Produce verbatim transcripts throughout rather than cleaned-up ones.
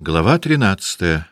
Глава тринадцатая.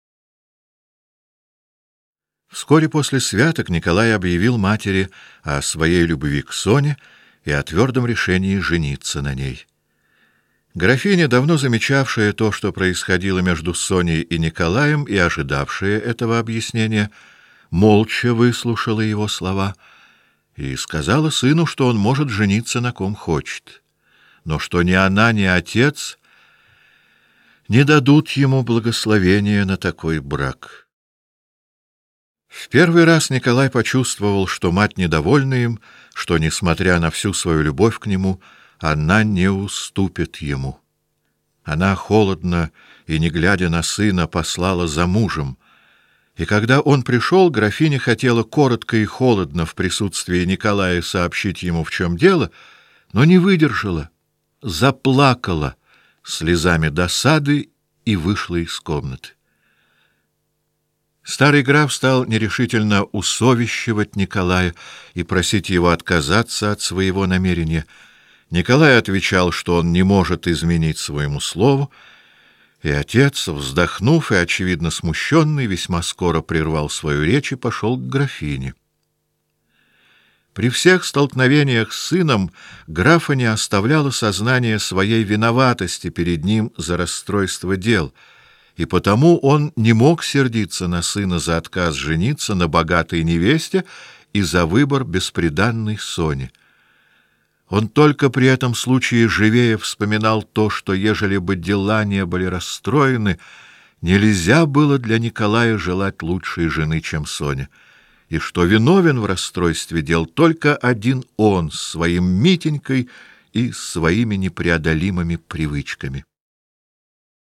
Вскоре после святок Николай объявил матери о своей любви к Соне и о твердом решении жениться на ней. Графиня, давно замечавшая то, что происходило между Соней и Николаем, и ожидавшая этого объяснения, молча выслушала его слова и сказала сыну, что он может жениться на ком хочет, но что ни она, ни отец не дадут ему благословения на такой брак. В первый раз Николай почувствовал, что мать недовольна им, что, несмотря на всю свою любовь к нему, она не уступит ему. Она холодно и, не глядя на сына, послала за мужем, и когда он пришел, графиня хотела коротко и холодно в присутствии Николая сообщить ему, в чем дело, но не выдержала, заплакала слезами досады и вышла из комнаты. Старый граф стал нерешительно усовещивать Николая и просить его отказаться от своего намерения. Николай отвечал, что он не может изменить своему слову, и отец, вздохнув и, очевидно, смущенный, весьма скоро прервал свою речь и пошел к графине. При всех столкновениях с сыном графа не оставляло сознание своей виноватости перед ним за расстройство дел, и потому он не мог сердиться на сына за отказ жениться на богатой невесте и за выбор бесприданной Сони. Он только при этом случае живее вспоминал то, что, ежели бы дела не были расстроены, нельзя было для Николая желать лучшей жены, чем Соня, и что виновен в расстройстве дел только один он с своим Митенькой и своими непреодолимыми привычками.